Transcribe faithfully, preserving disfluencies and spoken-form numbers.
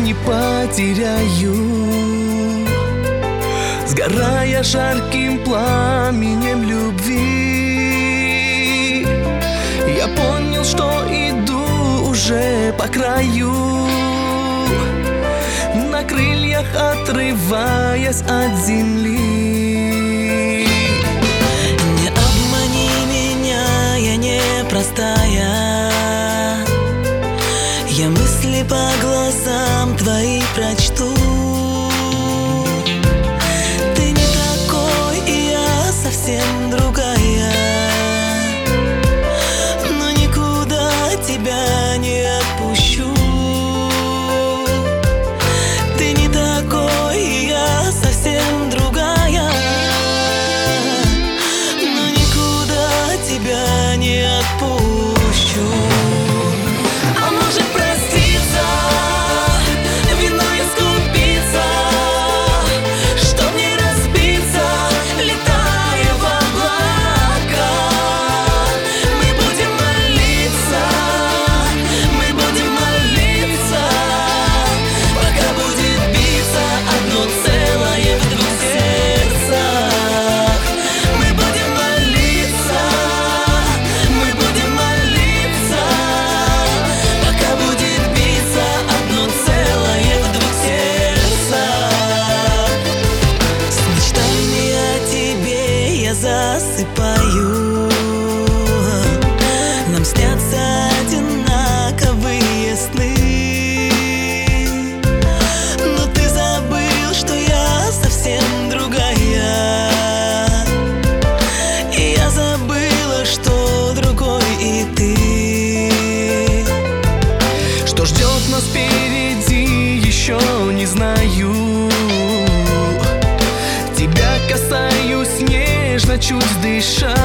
не потеряю, сгорая жарким пламенем любви. Я понял, что иду уже по краю, на крыльях отрываясь от земли. Не обмани меня, я непростая, я мысли по глазам твои прочту. Ты не такой, и я совсем другая, но никуда тебя не отпущу. Ты не такой, и я совсем другая, но никуда тебя не отпущу. А может проститься, виной искупиться, чтоб не разбиться, летая в облака. Мы будем молиться, мы будем молиться, пока будет биться одно целое в двух сердцах. Мы будем молиться, мы будем молиться, пока будет биться одно целое в двух сердцах. С мечтами о тебе я засыпаю, нам снятся одинаковые сны. Но ты забыл, что я совсем другая, и я забыла, что другой и ты. Что ждет нас впереди, еще не знаю. Тебя касаюсь нежно, чуть дыша,